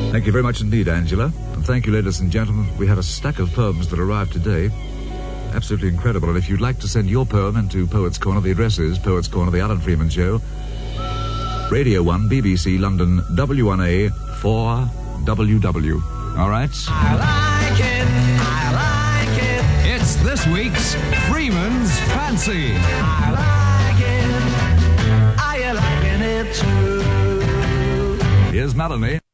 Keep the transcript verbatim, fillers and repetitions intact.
Thank you very much indeed, Angela. And thank you, ladies and gentlemen. We have a stack of poems that arrived today. Absolutely incredible. And if you'd like to send your poem into Poets' Corner, the address is Poets' Corner, The Alan Freeman Show, Radio one, B B C, London, W one A, four W W. All right? I like it, I like it. It's this week's Freeman's Fancy. I like it, are you liking it too? Here's Melanie.